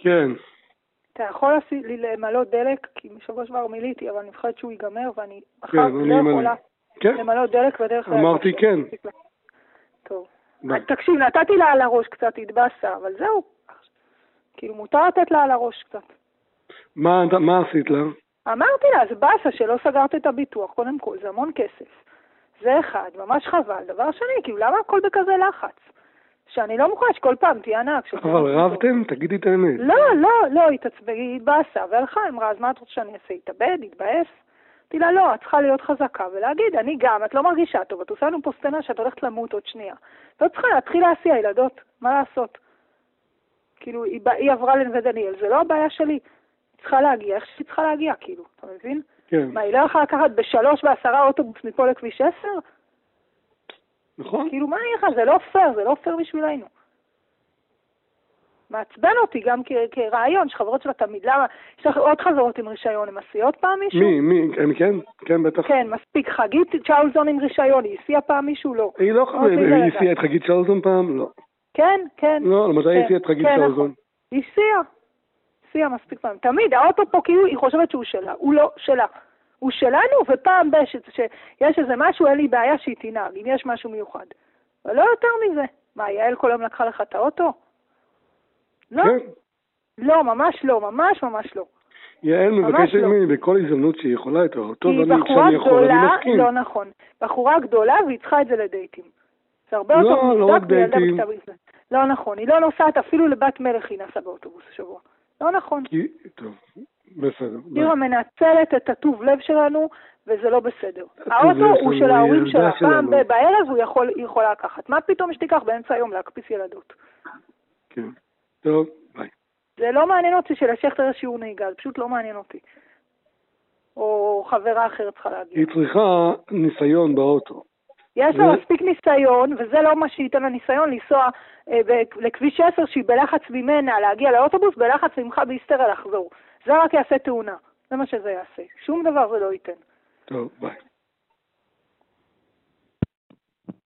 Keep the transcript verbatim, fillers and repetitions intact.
כן. אתה יכול לי למלא דלק, כי משבוע שעבר מילאתי, אבל אני מפחדת שהוא ייגמר, ואני כן, אחר לא יכולה כן. למלא דלק בדרך כלל. אמרתי כן. טוב. תקשיב, נתתי לה על הראש קצת, התבאסה, אבל זהו. כאילו, מותר לתת לה על הראש קצת. מה, מה עשית לה? אמרתי לה, זה באסה שלא סגרת את הביטוח, קודם כל, זה המון כסף. זה אחד, ממש חבל. דבר שני, כאילו, למה הכל בכזה לחץ? שאני לא מוכנה שכל פעם תהיה ענק. אבל רבתם? תגידי את האמת. לא, לא, לא, היא התבאסה, והלכה, אמרה, אז מה את רוצה שאני אעשה? התאבד, התבאס? אמרתי לה, לא, את צריכה להיות חזקה ולהגיד, אני גם, את לא מרגישה טוב, את עושה לנו פה סצנה שאת הולכת למות עוד שנייה. ואת צריכה להתחיל להסיע ילדות, מה לעשות? כאילו, היא, היא עברה לנווה דניאל, זה לא הבעיה שלי. היא צריכה להגיע, איך שהיא צריכה להגיע, כאילו, אתה מבין? כן. מה, היא לא יכולה לקחת בשלוש בעשרה אוטובוס מפה לכביש עשר? נכון. כאילו, מה אני לך? זה לא פייר, זה לא פייר בשבילנו. מעצבן אותי גם כרעיון, שחברות שלה תמיד, למה? יש לך עוד חברות עם רישיון, הם עשיות פעם מישהו? מי? מי? כן? כן, בטח. כן, מספיק. חגית צ'אולזון עם רישיון, היא הסיעה פעם מישהו? לא. היא לא חגית, היא הסיעה את חגית צ'אולזון פעם? לא. כן, כן. לא, למתי היא הסיעה את חגית צ'אולזון? היא הסיעה. הסיעה מספיק פעם. תמיד, האוטו פה כאילו היא חושבת שהוא שלה, הוא לא שלה. הוא שלנו, ופעם שיש איזה משהו, אין לי בעיה שהיא תנהג, אם יש משהו מיוחד. אבל לא יותר מזה. מה, יעל כל יום לקחה לך את האוטו? לא, לא, ממש לא, ממש ממש לא. יעל מבקשת ממני בכל הזדמנות שהיא יכולה את האוטו, כי בחורה גדולה, לא נכון, בחורה גדולה והיא צריכה את זה לדייטים. זה הרבה יותר מוצדק. לא, לא רק דייטים. לא נכון, היא לא נוסעת אפילו לבת מלך היא נסעה באוטובוס השבוע. לא נכון. טוב, בסדר. תראה, מנצלת את הטוב לב שלנו, וזה לא בסדר. האוטו הוא של ההורים שלה, פעם בערב הוא יכול לקחת. מה פתאום שתיקח באמצע היום להקפיץ ילדות? כן, טוב, ביי. זה לא מעניין אותי שלשכתר שיעור נהיגה, זה פשוט לא מעניין אותי. או חברה אחרת צריכה להגיע. היא צריכה ניסיון באוטו. יש לה מספיק ניסיון, וזה לא מה שייתן לה ניסיון, לנסוע לכביש עשר שהיא בלחץ ממנה להגיע לאוטובוס, בלחץ ממך בהיסטריה לחזור. זה רק יעשה תאונה. זה מה שזה יעשה. שום דבר זה לא ייתן. טוב, ביי.